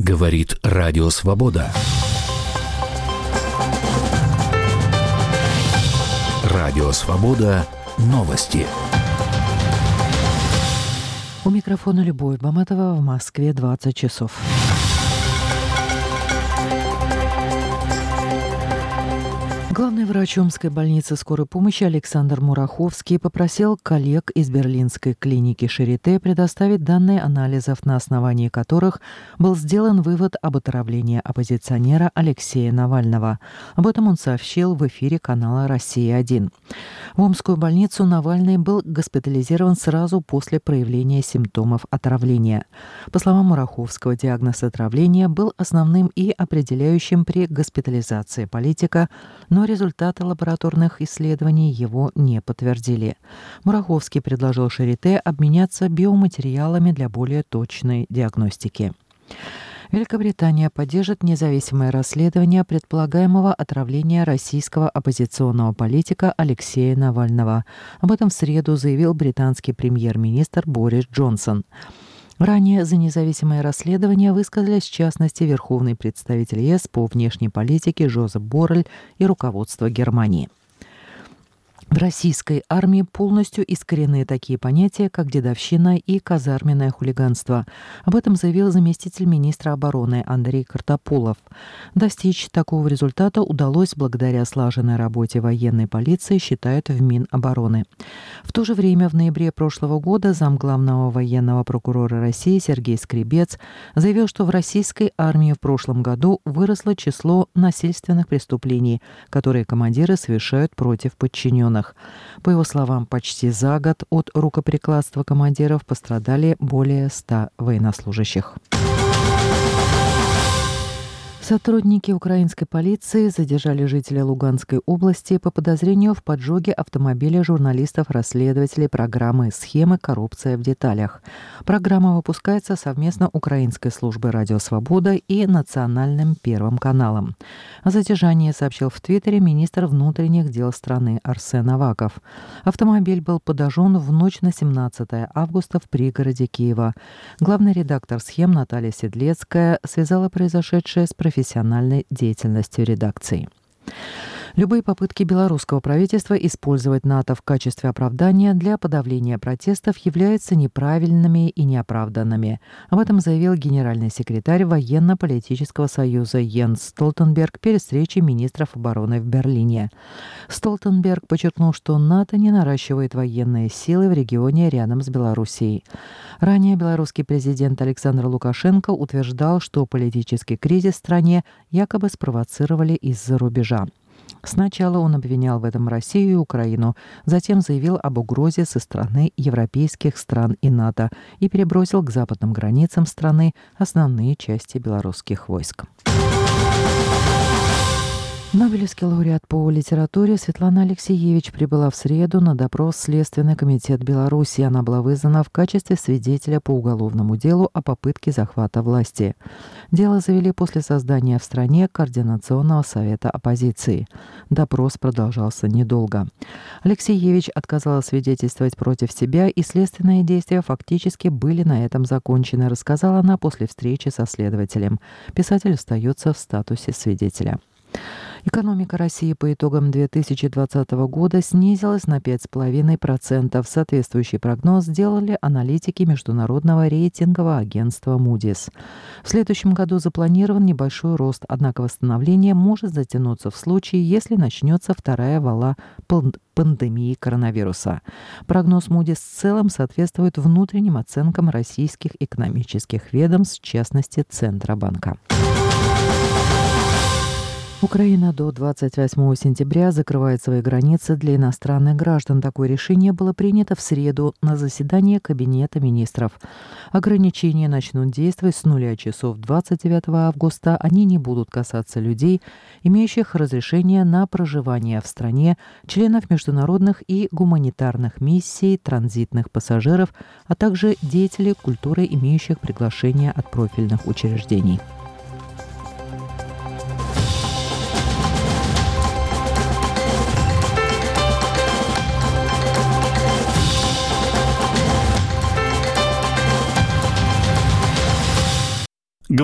Говорит Радио Свобода. Радио Свобода. Новости. У микрофона Любовь Баматова, в Москве 20 часов. Главный врач Омской больницы скорой помощи Александр Мураховский попросил коллег из берлинской клиники Шарите предоставить данные анализов, на основании которых был сделан вывод об отравлении оппозиционера Алексея Навального. Об этом он сообщил в эфире канала «Россия-1». В Омскую больницу Навальный был госпитализирован сразу после проявления симптомов отравления. По словам Мураховского, диагноз отравления был основным и определяющим при госпитализации политика, но результаты лабораторных исследований его не подтвердили. Мураховский предложил Шарите обменяться биоматериалами для более точной диагностики. Великобритания поддержит независимое расследование предполагаемого отравления российского оппозиционного политика Алексея Навального. Об этом в среду заявил британский премьер-министр Борис Джонсон. Ранее за независимое расследование высказались, в частности, верховный представитель ЕС по внешней политике Жозеп Боррель и руководство Германии. В российской армии полностью искореneны такие понятия, как дедовщина и казарменное хулиганство. Об этом заявил заместитель министра обороны Андрей Картополов. Достичь такого результата удалось благодаря слаженной работе военной полиции, считают в Минобороны. В то же время в ноябре прошлого года замглавного военного прокурора России Сергей Скребец заявил, что в российской армии в прошлом году выросло число насильственных преступлений, которые командиры совершают против подчиненных. По его словам, почти за год от рукоприкладства командиров пострадали более 100 военнослужащих. Сотрудники украинской полиции задержали жителя Луганской области по подозрению в поджоге автомобиля журналистов-расследователей программы «Схемы. Коррупция в деталях». Программа выпускается совместно Украинской службой «Радио Свобода» и Национальным Первым каналом. О задержании сообщил в Твиттере министр внутренних дел страны Арсен Аваков. Автомобиль был подожжен в ночь на 17 августа в пригороде Киева. Главный редактор «Схем» Наталья Седлецкая связала произошедшее с профессиональной деятельностью редакции. Любые попытки белорусского правительства использовать НАТО в качестве оправдания для подавления протестов являются неправильными и неоправданными. Об этом заявил генеральный секретарь Военно-политического союза Йенс Столтенберг перед встречей министров обороны в Берлине. Столтенберг подчеркнул, что НАТО не наращивает военные силы в регионе рядом с Белоруссией. Ранее белорусский президент Александр Лукашенко утверждал, что политический кризис в стране якобы спровоцировали из-за рубежа. Сначала он обвинял в этом Россию и Украину, затем заявил об угрозе со стороны европейских стран и НАТО и перебросил к западным границам страны основные части белорусских войск. Нобелевский лауреат по литературе Светлана Алексеевич прибыла в среду на допрос в Следственный комитет Беларуси. Она была вызвана в качестве свидетеля по уголовному делу о попытке захвата власти. Дело завели после создания в стране Координационного совета оппозиции. Допрос продолжался недолго. Алексеевич отказала свидетельствовать против себя, и следственные действия фактически были на этом закончены, рассказала она после встречи со следователем. Писатель остается в статусе свидетеля. Экономика России по итогам 2020 года снизилась на 5,5%. Соответствующий прогноз сделали аналитики международного рейтингового агентства Moody's. В следующем году запланирован небольшой рост, однако восстановление может затянуться в случае, если начнется вторая волна пандемии коронавируса. Прогноз Moody's в целом соответствует внутренним оценкам российских экономических ведомств, в частности Центробанка. Украина до 28 сентября закрывает свои границы для иностранных граждан. Такое решение было принято в среду на заседании Кабинета министров. Ограничения начнут действовать с 0 часов 29 августа. Они не будут касаться людей, имеющих разрешение на проживание в стране, членов международных и гуманитарных миссий, транзитных пассажиров, а также деятелей культуры, имеющих приглашение от профильных учреждений.